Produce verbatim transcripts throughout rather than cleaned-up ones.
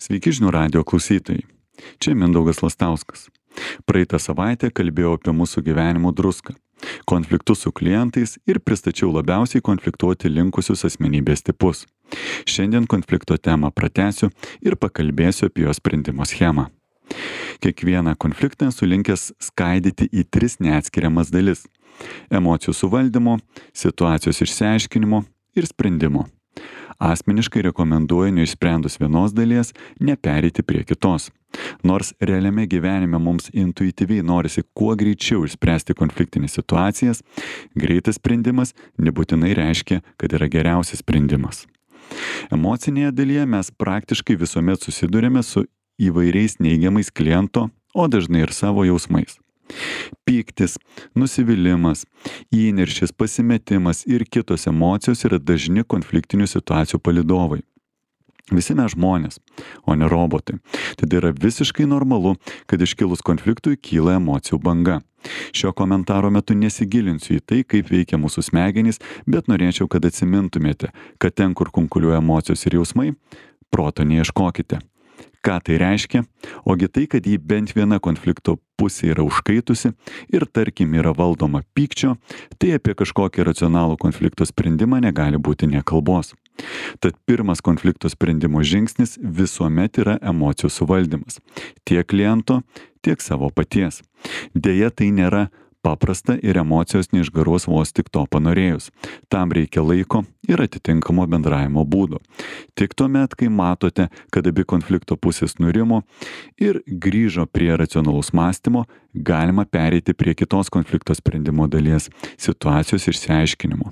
Sveiki žinių radijo klausytojai. Čia Mindaugas Lastauskas. Praeitą savaitę kalbėjau apie mūsų gyvenimo druską, konfliktus su klientais ir pristačiau labiausiai konfliktuoti linkusius asmenybės tipus. Šiandien konflikto temą pratęsiu ir pakalbėsiu apie jo sprendimo schemą. Kiekvieną konfliktą esu linkęs skaidyti į tris neatskiriamas dalis – emocijų suvaldymo, situacijos išsiaiškinimo ir sprendimo. Asmeniškai rekomenduoju neišsprendus vienos dalies nepereiti prie kitos. Nors realiame gyvenime mums intuityviai norisi kuo greičiau išspręsti konfliktinės situacijas, greitas sprendimas nebūtinai reiškia, kad yra geriausias sprendimas. Emocinėje dalyje mes praktiškai visuomet susidurėme su įvairiais neigiamais kliento, o dažnai ir savo jausmais. Pyktis, nusivylimas, įniršis, pasimetimas ir kitos emocijos yra dažni konfliktinių situacijų palydovai. Visi mes žmonės, o ne robotai. Tad yra visiškai normalu, kad iškilus konfliktui kyla emocijų banga. Šio komentaro metu nesigilinsiu į tai, kaip veikia mūsų smegenys, bet norėčiau, kad atsimintumėte, kad ten, kur kunkuliuoja emocijos ir jausmai, proto neieškokite. Ką tai reiškia? Ogi tai, kad jei bent viena konflikto pusė yra užkaitusi ir tarkim yra valdoma pykčio, tai apie kažkokį racionalų konflikto sprendimą negali būti nė kalbos. Tad pirmas konflikto sprendimo žingsnis visuomet yra emocijų suvaldymas. Tiek kliento, tiek savo paties. Deja, tai nėra paprasta ir emocijos neišgaruos vos tik to panorėjus. Tam reikia laiko ir atitinkamo bendravimo būdo. Tik tuomet, kai matote, kad abi konflikto pusės nurimo ir grįžo prie racionalaus mąstymo, galima pereiti prie kitos konflikto sprendimo dalies – situacijos išsiaiškinimo.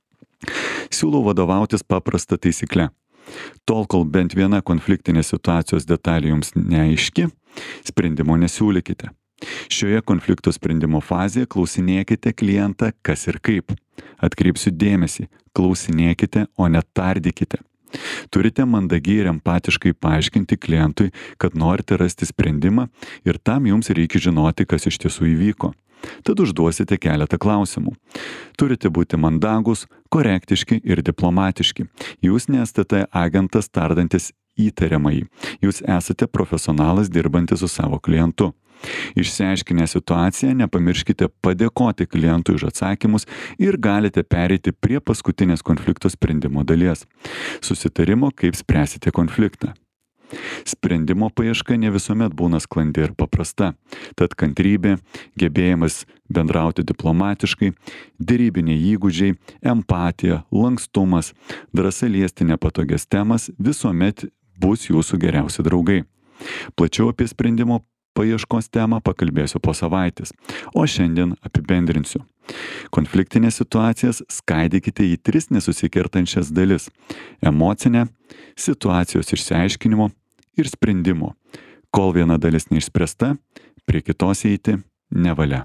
Siūlau vadovautis paprasta taisykle. Tol, kol bent viena konfliktinė situacijos detalė jums neaiški, sprendimo nesiūlykite. Šioje konflikto sprendimo fazėje klausinėkite klientą kas ir kaip. Atkreipsiu dėmesį, klausinėkite, o ne tardykite. Turite mandagiai ir empatiškai paaiškinti klientui, kad norite rasti sprendimą ir tam jums reikia žinoti, kas iš tiesų įvyko. Tad užduosite keletą klausimų. Turite būti mandagūs, korektiški ir diplomatiški. Jūs nesate agentas tardantis įtariamąjį. Jūs esate profesionalas dirbantis su savo klientu. Išsiaiškinę situaciją, nepamirškite padėkoti klientui už atsakymus ir galite pereiti prie paskutinės konflikto sprendimo dalies – susitarimo, kaip spręsite konfliktą. Sprendimo paieška ne visuomet būna sklandi ir paprasta, tad kantrybė, gebėjimas bendrauti diplomatiškai, derybiniai įgūdžiai, empatija, lankstumas, drąsa liesti nepatogias temas visuomet bus jūsų geriausi draugai. Plačiau apie sprendimo paieškos temą pakalbėsiu po savaitės, o šiandien apibendrinsiu. Konfliktinės situacijas skaidykite į tris nesusikertančias dalis – emocinę, situacijos išsiaiškinimo ir sprendimo. Kol viena dalis neišspręsta, prie kitos eiti nevalia.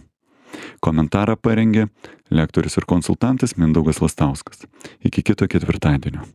Komentarą parengė lektorius ir konsultantas Mindaugas Lastauskas. Iki kito ketvirtadienio.